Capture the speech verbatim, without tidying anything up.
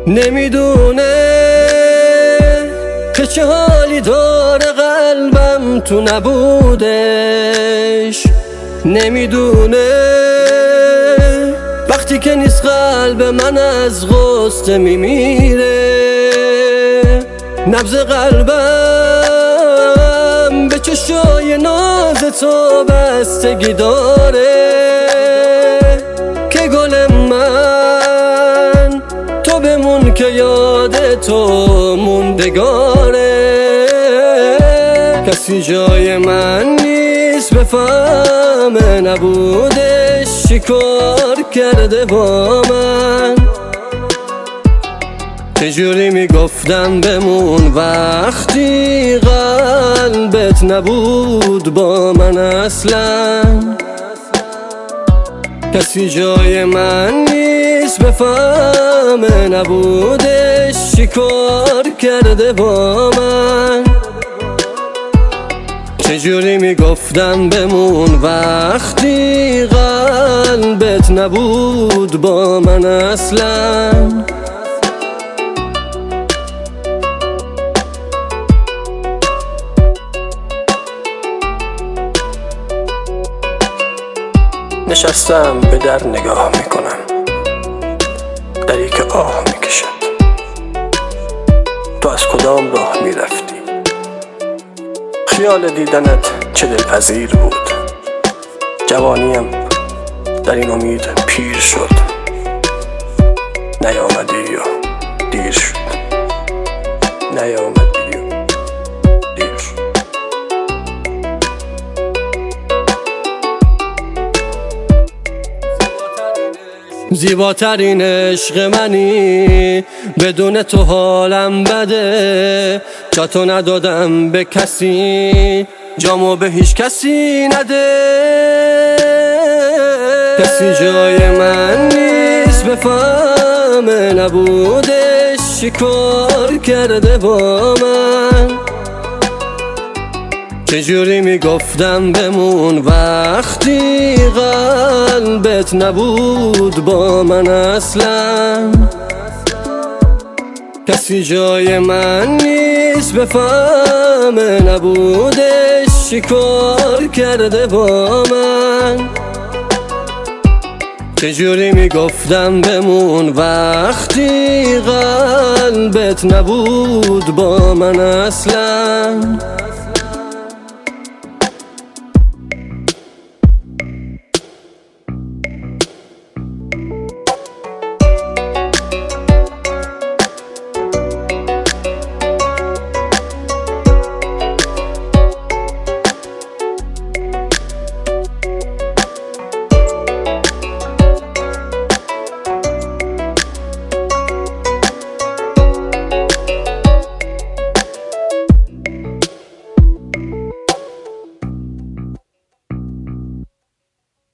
نمیدونه که چه حالی داره قلبم تو نبودش. نمیدونه وقتی که نیست قلب من از غصه میمیره. نبض قلبم به چشای ناز تو بستگی داره که گل من تو بمون که یاد تو موندگاره. کسی جای من نیست بفهمه نبودش چیکار کرده با من. چجوری میگفتم بمون وقتی قلبت نبود با من اصلا. کسی جای من نیست بفهمه نبودش چیکار کرده با من. چجوری میگفتم بمون وقتی قلبت نبود با من اصلا. نشستم به در نگاه میکنم، دری که آه میکشد. تو از کدام راه میرفتی؟ خیال دیدنت چه دلپذیر بود. جوانیم در این امید پیر شد. نیامدی و دیر شد. نیامدی و دیر شد. زیباترین عشق منی، بدون تو حالم بده. جا تو ندادم به کسی، جامو به هیچ کسی نده. کسی جای من نیست بفهمه نبودش چیکار کرده با من. چجوری میگفتم بمون وقتی قلبت نبود با من اصلا. کسی جای من نیست بفهمه نبودش چیکار کرده با من. چجوری میگفتم بمون وقتی قلبت نبود با من اصلا.